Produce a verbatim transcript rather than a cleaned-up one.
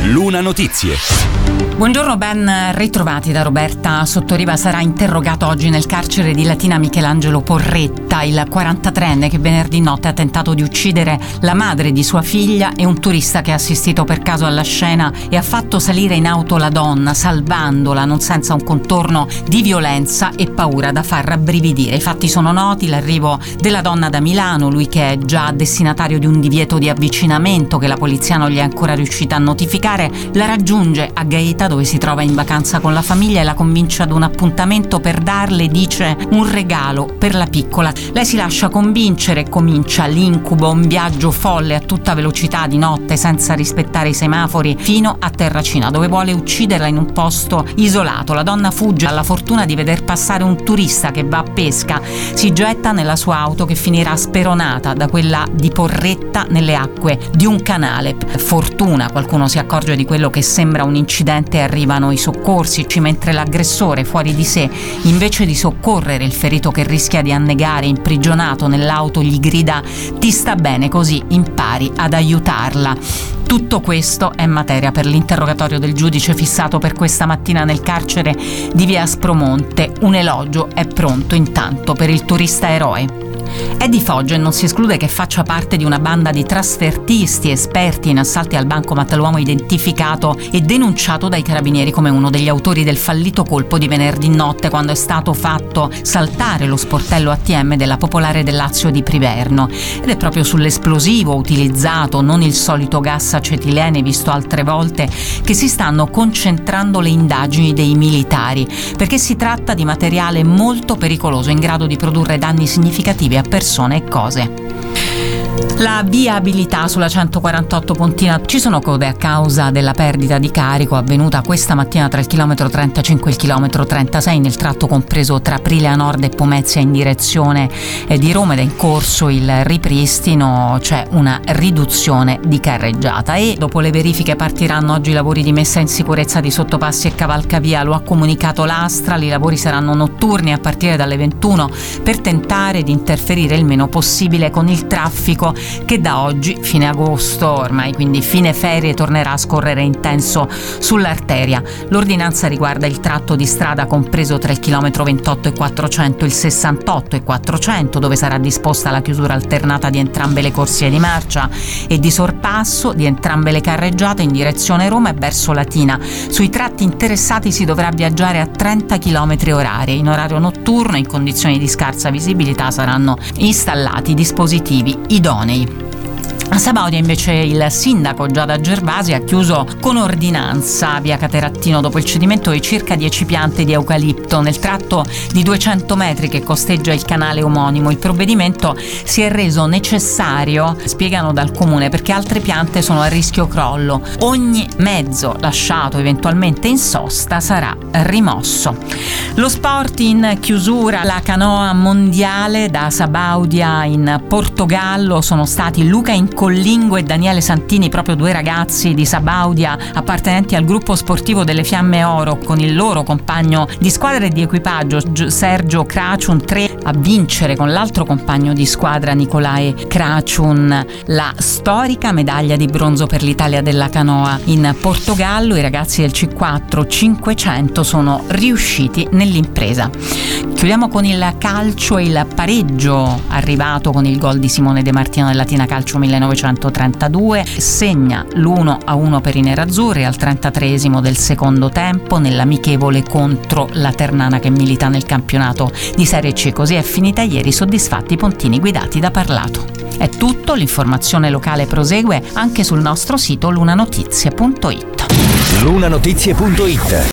Luna Notizie. Buongiorno, ben ritrovati da Roberta Sottoriva. Sarà interrogato oggi nel carcere di Latina Michelangelo Porretta, il quarantatreenne che venerdì notte ha tentato di uccidere la madre di sua figlia e un turista che ha assistito per caso alla scena e ha fatto salire in auto la donna, salvandola, non senza un contorno di violenza e paura da far rabbrividire. I fatti sono noti: l'arrivo della donna da Milano, lui che è già destinatario di un divieto di avvicinamento che la polizia non gli è ancora riuscita a notificare, la raggiunge a Gaeta, dove si trova in vacanza con la famiglia, e la convince ad un appuntamento per darle, dice, un regalo per la piccola. Lei si lascia convincere e comincia l'incubo, un viaggio folle a tutta velocità di notte senza rispettare i semafori fino a Terracina, dove vuole ucciderla in un posto isolato. La donna fugge, ha la fortuna di veder passare un turista che va a pesca, si getta nella sua auto che finirà speronata da quella di Porretta nelle acque di un canale. Fortuna, qualcuno si accorge di quello che sembra un incidente e arrivano i soccorsi, mentre l'aggressore, fuori di sé, invece di soccorrere il ferito che rischia di annegare imprigionato nell'auto, gli grida: "Ti sta bene, così impari ad aiutarla". Tutto questo è materia per l'interrogatorio del giudice fissato per questa mattina nel carcere di via Aspromonte. Un elogio è pronto intanto per il turista eroe. È di Foggia e non si esclude che faccia parte di una banda di trasfertisti esperti in assalti al bancomat l'uomo identificato e denunciato dai carabinieri come uno degli autori del fallito colpo di venerdì notte, quando è stato fatto saltare lo sportello A T M della Popolare del Lazio di Priverno. Ed è proprio sull'esplosivo utilizzato, non il solito gas acetilene visto altre volte, che si stanno concentrando le indagini dei militari, perché si tratta di materiale molto pericoloso, in grado di produrre danni significativi a persone e cose. La viabilità sulla centoquarantotto Pontina: ci sono code a causa della perdita di carico avvenuta questa mattina tra il chilometro trentacinque e il chilometro trentasei nel tratto compreso tra Aprilia Nord e Pomezia in direzione di Roma, ed è in corso il ripristino. C'è una riduzione di carreggiata e dopo le verifiche partiranno oggi i lavori di messa in sicurezza di sottopassi e cavalcavia. Lo ha comunicato l'Astral. I lavori saranno notturni a partire dalle ventuno per tentare di interferire il meno possibile con il traffico che da oggi, fine agosto, ormai quindi fine ferie, tornerà a scorrere intenso sull'arteria. L'ordinanza riguarda il tratto di strada compreso tra il chilometro ventotto e quattrocento e il sessantotto e quattrocento, dove sarà disposta la chiusura alternata di entrambe le corsie di marcia e di sorpasso di entrambe le carreggiate in direzione Roma e verso Latina. Sui tratti interessati si dovrà viaggiare a trenta chilometri orari. In orario notturno, in condizioni di scarsa visibilità, saranno installati dispositivi idonei. A Sabaudia invece il sindaco Giada Gervasi ha chiuso con ordinanza via Caterattino dopo il cedimento di circa dieci piante di eucalipto nel tratto di duecento metri che costeggia il canale omonimo. Il provvedimento si è reso necessario, spiegano dal comune, perché altre piante sono a rischio crollo. Ogni mezzo lasciato eventualmente in sosta sarà rimosso. Lo sport in chiusura: la canoa mondiale da Sabaudia in Portogallo. Sono stati Luca Incollingo e Daniele Santini, proprio due ragazzi di Sabaudia appartenenti al gruppo sportivo delle Fiamme Oro, con il loro compagno di squadra e di equipaggio Sergio Craciun, tre a vincere con l'altro compagno di squadra Nicolae Craciun la storica medaglia di bronzo per l'Italia della canoa in Portogallo. I ragazzi del C quattro cinquecento sono riusciti nell'impresa. Chiudiamo con il calcio e il pareggio arrivato con il gol di Simone De Martino del Latina Calcio millenovecentotrentadue. Segna l'uno a uno per i nerazzurri al trentatreesimo del secondo tempo nell'amichevole contro la Ternana, che milita nel campionato di Serie C. Così è finita ieri, soddisfatti i pontini guidati da Parlato. È tutto, l'informazione locale prosegue anche sul nostro sito lunanotizie punto it. lunanotizie punto it